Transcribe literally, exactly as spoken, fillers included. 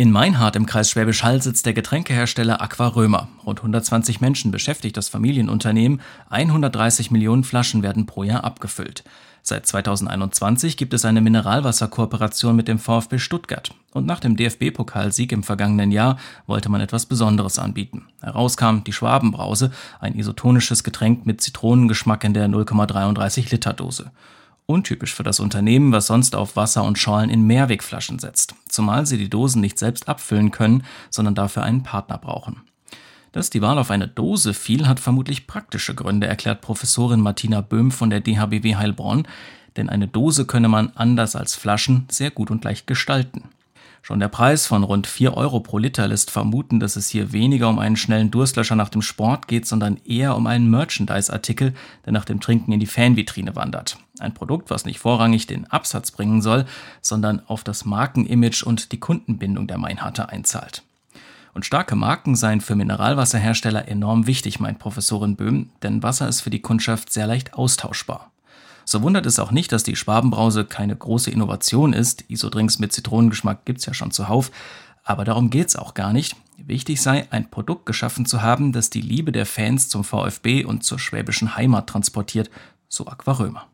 In Meinhard im Kreis Schwäbisch Hall sitzt der Getränkehersteller Aquarömer. Rund hundertzwanzig Menschen beschäftigt das Familienunternehmen. hundertdreißig Millionen Flaschen werden pro Jahr abgefüllt. Seit zweitausendeinundzwanzig gibt es eine Mineralwasserkooperation mit dem VfB Stuttgart. Und nach dem D F B-Pokalsieg im vergangenen Jahr wollte man etwas Besonderes anbieten. Herauskam die Schwabenbrause, ein isotonisches Getränk mit Zitronengeschmack in der null Komma dreiunddreißig Liter Dose. Untypisch für das Unternehmen, was sonst auf Wasser und Schorlen in Mehrwegflaschen setzt. Zumal sie die Dosen nicht selbst abfüllen können, sondern dafür einen Partner brauchen. Dass die Wahl auf eine Dose fiel, hat vermutlich praktische Gründe, erklärt Professorin Martina Böhm von der D H B W Heilbronn. Denn eine Dose könne man, anders als Flaschen, sehr gut und leicht gestalten. Schon der Preis von rund vier Euro pro Liter lässt vermuten, dass es hier weniger um einen schnellen Durstlöscher nach dem Sport geht, sondern eher um einen Merchandise-Artikel, der nach dem Trinken in die Fanvitrine wandert. Ein Produkt, was nicht vorrangig den Absatz bringen soll, sondern auf das Markenimage und die Kundenbindung der Meinharter einzahlt. Und starke Marken seien für Mineralwasserhersteller enorm wichtig, meint Professorin Böhm, denn Wasser ist für die Kundschaft sehr leicht austauschbar. So wundert es auch nicht, dass die Schwabenbrause keine große Innovation ist. Isodrinks mit Zitronengeschmack gibt's ja schon zuhauf. Aber darum geht's auch gar nicht. Wichtig sei, ein Produkt geschaffen zu haben, das die Liebe der Fans zum VfB und zur schwäbischen Heimat transportiert, so Aquarömer.